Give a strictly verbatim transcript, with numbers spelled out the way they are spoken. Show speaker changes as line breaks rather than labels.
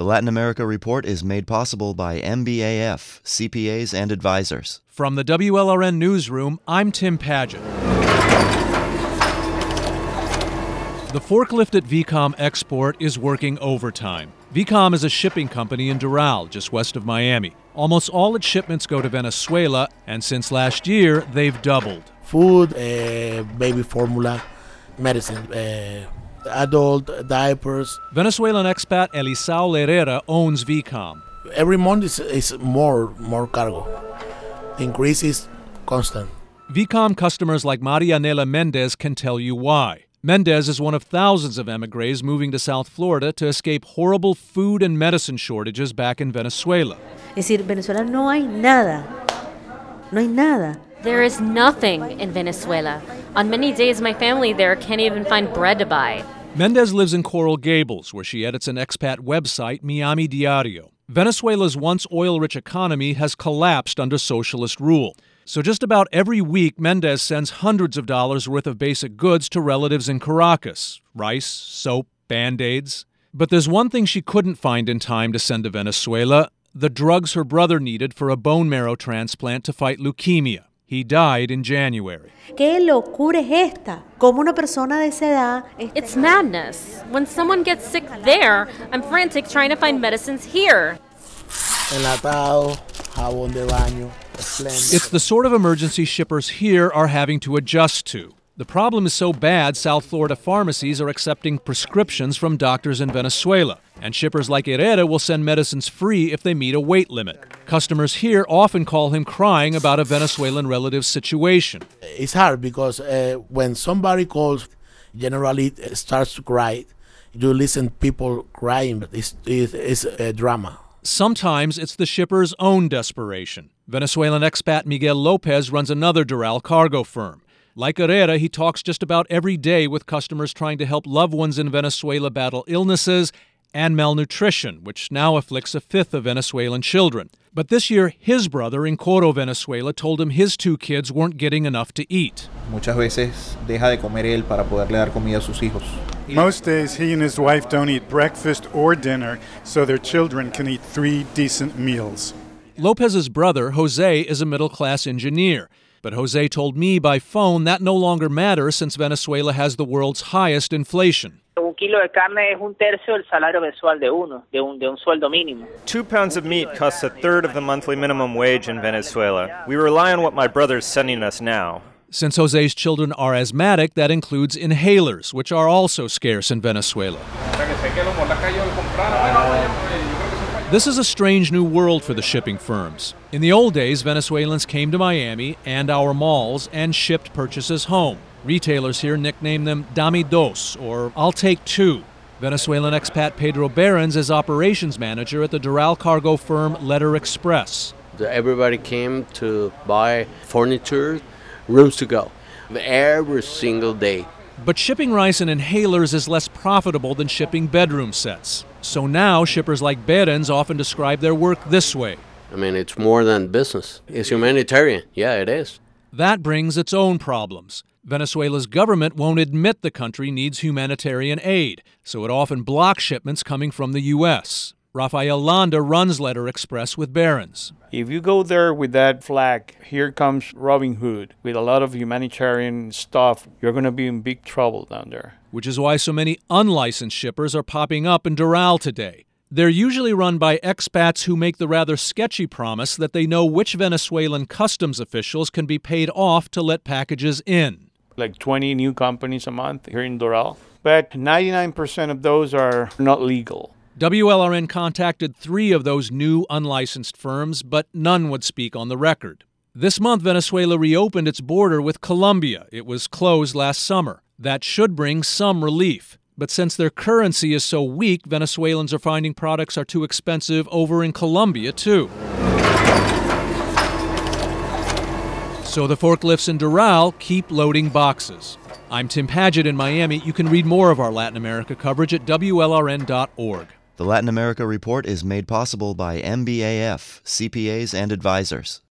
The Latin America Report is made possible by M B A F, C P As and Advisors.
From the W L R N Newsroom, I'm Tim Padgett. The forklift at V COM Export is working overtime. V COM is a shipping company in Doral, just west of Miami. Almost all its shipments go to Venezuela, and since last year, they've doubled.
Food, uh, baby formula, medicine, uh, adult diapers.
Venezuelan expat Elisao Herrera owns V COM.
Every month is, is more, more cargo. The increase is constant.
V COM customers like Marianela Mendez can tell you why. Mendez is one of thousands of emigres moving to South Florida to escape horrible food and medicine shortages back in Venezuela.
Es decir, Venezuela no hay nada. No hay nada.
There is nothing in Venezuela. On many days, my family there can't even find bread to buy.
Mendez lives in Coral Gables, where she edits an expat website, Miami Diario. Venezuela's once oil-rich economy has collapsed under socialist rule. So just about every week, Mendez sends hundreds of dollars worth of basic goods to relatives in Caracas. Rice, soap, Band-Aids. But there's one thing she couldn't find in time to send to Venezuela: the drugs her brother needed for a bone marrow transplant to fight leukemia. He died in January.
¿Qué locura es esta? ¿Cómo una persona de esa edad?
It's madness. When someone gets sick there, I'm frantic trying to find medicines here.
Enlatado, jabón de baño.
It's the sort of emergency shippers here are having to adjust to. The problem is so bad, South Florida pharmacies are accepting prescriptions from doctors in Venezuela, and shippers like Herrera will send medicines free if they meet a weight limit. Customers here often call him crying about a Venezuelan relative's situation.
It's hard because uh, when somebody calls, generally it starts to cry. You listen to people crying, but it's, it's, it's a drama.
Sometimes it's the shipper's own desperation. Venezuelan expat Miguel Lopez runs another Doral cargo firm. Like Herrera, he talks just about every day with customers trying to help loved ones in Venezuela battle illnesses and malnutrition, which now afflicts a fifth of Venezuelan children. But this year, his brother in Coro, Venezuela, told him his two kids weren't getting enough to eat.
Muchas veces deja de comer él para poderle dar comida a sus hijos.
Most days, he and his wife don't eat breakfast or dinner, so their children can eat three decent meals.
Lopez's brother, Jose, is a middle-class engineer. But Jose told me by phone that no longer matters since Venezuela has the world's highest inflation.
Un kilo de carne es un tercio del salario mensual de uno, de un, de un sueldo mínimo.
Two pounds of meat costs a third of the monthly minimum wage in Venezuela. We rely on what my brother's sending us now.
Since Jose's children are asthmatic, that includes inhalers, which are also scarce in Venezuela. This is a strange new world for the shipping firms. In the old days, Venezuelans came to Miami and our malls and shipped purchases home. Retailers here nickname them Dame Dos, or I'll take two. Venezuelan expat Pedro Behrens is operations manager at the Doral cargo firm Letter Express.
Everybody came to buy furniture, rooms to go, every single day.
But shipping rice and inhalers is less profitable than shipping bedroom sets. So now shippers like Behrens often describe their work this way.
I mean, it's more than business. It's humanitarian. Yeah, it is.
That brings its own problems. Venezuela's government won't admit the country needs humanitarian aid, so it often blocks shipments coming from the U S. Rafael Landa runs Letter Express with Behrens.
If you go there with that flag, here comes Robin Hood, with a lot of humanitarian stuff, you're going to be in big trouble down there.
Which is why so many unlicensed shippers are popping up in Doral today. They're usually run by expats who make the rather sketchy promise that they know which Venezuelan customs officials can be paid off to let packages in.
Like twenty new companies a month here in Doral, but ninety-nine percent of those are not legal.
W L R N contacted three of those new unlicensed firms, but none would speak on the record. This month, Venezuela reopened its border with Colombia. It was closed last summer. That should bring some relief. But since their currency is so weak, Venezuelans are finding products are too expensive over in Colombia, too. So the forklifts in Doral keep loading boxes. I'm Tim Padgett in Miami. You can read more of our Latin America coverage at W L R N dot org.
The Latin America Report is made possible by M B A F, C P As and Advisors.